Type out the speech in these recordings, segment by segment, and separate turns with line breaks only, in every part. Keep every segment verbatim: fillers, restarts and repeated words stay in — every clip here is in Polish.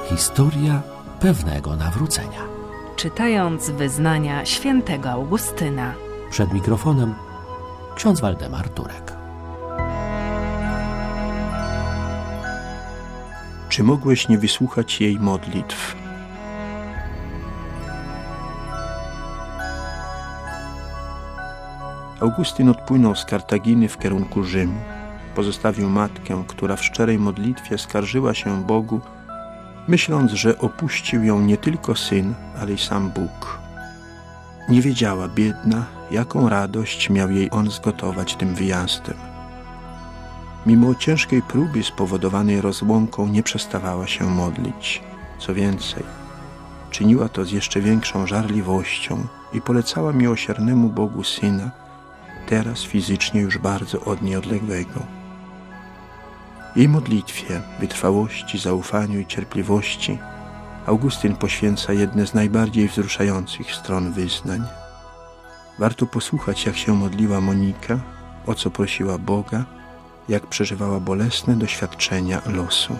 Historia pewnego nawrócenia.
Czytając wyznania świętego Augustyna.
Przed mikrofonem ksiądz Waldemar Turek.
Czy mogłeś nie wysłuchać jej modlitw? Augustyn odpłynął z Kartaginy w kierunku Rzymu. Pozostawił matkę, która w szczerej modlitwie skarżyła się Bogu, myśląc, że opuścił ją nie tylko syn, ale i sam Bóg. Nie wiedziała, biedna, jaką radość miał jej on zgotować tym wyjazdem. Mimo ciężkiej próby spowodowanej rozłąką nie przestawała się modlić. Co więcej, czyniła to z jeszcze większą żarliwością i polecała miłosiernemu Bogu Syna, teraz fizycznie już bardzo od niej odległego. Jej modlitwie, wytrwałości, zaufaniu i cierpliwości Augustyn poświęca jedne z najbardziej wzruszających stron wyznań. Warto posłuchać, jak się modliła Monika, o co prosiła Boga, jak przeżywała bolesne doświadczenia losu.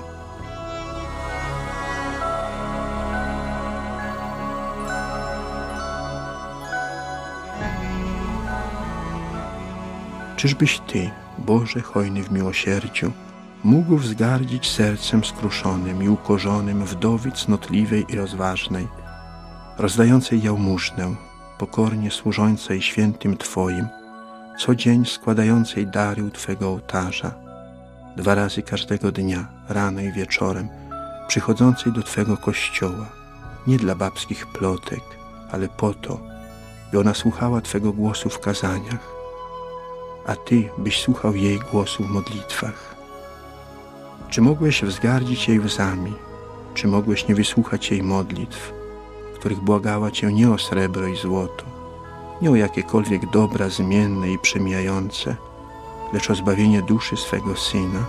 Czyżbyś Ty, Boże hojny w miłosierdziu, mógł wzgardzić sercem skruszonym i ukorzonym wdowy cnotliwej i rozważnej, rozdającej jałmużnę, pokornie służącej świętym Twoim, co dzień składającej dary u Twego ołtarza, dwa razy każdego dnia, rano i wieczorem, przychodzącej do Twego kościoła, nie dla babskich plotek, ale po to, by ona słuchała Twego głosu w kazaniach, a Ty byś słuchał jej głosu w modlitwach. Czy mogłeś wzgardzić jej łzami? Czy mogłeś nie wysłuchać jej modlitw, w których błagała Cię nie o srebro i złoto, nie o jakiekolwiek dobra zmienne i przemijające, lecz o zbawienie duszy swego Syna?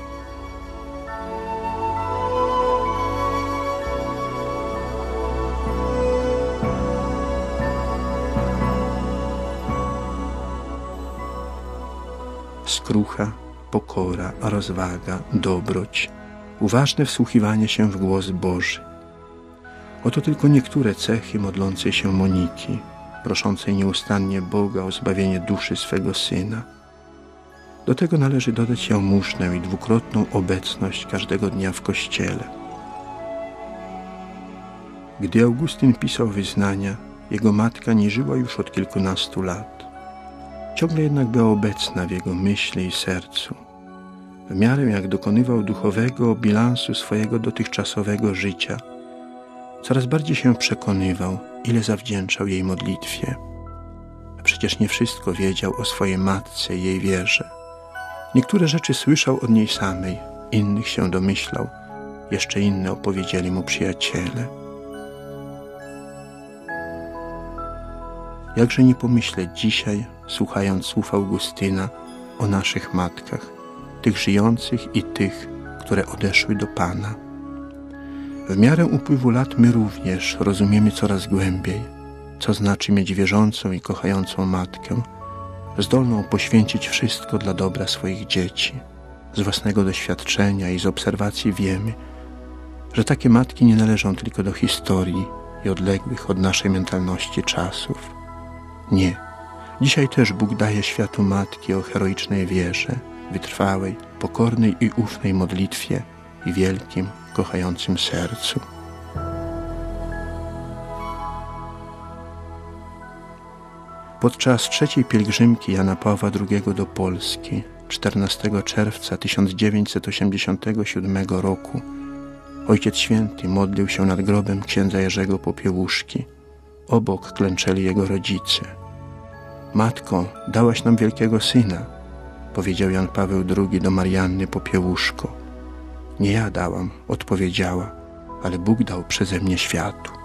Skrucha, pokora, rozwaga, dobroć, uważne wsłuchiwanie się w głos Boży. Oto tylko niektóre cechy modlącej się Moniki, proszącej nieustannie Boga o zbawienie duszy swego Syna. Do tego należy dodać jałmużnę i dwukrotną obecność każdego dnia w kościele. Gdy Augustyn pisał wyznania, jego matka nie żyła już od kilkunastu lat. Ciągle jednak była obecna w jego myśli i sercu. W miarę jak dokonywał duchowego bilansu swojego dotychczasowego życia, coraz bardziej się przekonywał, ile zawdzięczał jej modlitwie. A przecież nie wszystko wiedział o swojej matce i jej wierze. Niektóre rzeczy słyszał od niej samej, innych się domyślał, jeszcze inne opowiedzieli mu przyjaciele. Jakże nie pomyśleć dzisiaj, słuchając słów Augustyna, o naszych matkach, tych żyjących i tych, które odeszły do Pana. W miarę upływu lat my również rozumiemy coraz głębiej, co znaczy mieć wierzącą i kochającą matkę, zdolną poświęcić wszystko dla dobra swoich dzieci. Z własnego doświadczenia i z obserwacji wiemy, że takie matki nie należą tylko do historii i odległych od naszej mentalności czasów. Nie. Dzisiaj też Bóg daje światu matki o heroicznej wierze, wytrwałej, pokornej i ufnej modlitwie i wielkim, kochającym sercu. Podczas trzeciej pielgrzymki Jana Pawła drugiego do Polski czternastego czerwca tysiąc dziewięćset osiemdziesiątego siódmego roku Ojciec Święty modlił się nad grobem księdza Jerzego Popiełuszki. Obok klęczeli jego rodzice. Matko, dałaś nam wielkiego syna, powiedział Jan Paweł drugi do Marianny Popiełuszko. Nie ja dałam, odpowiedziała, ale Bóg dał przeze mnie światu.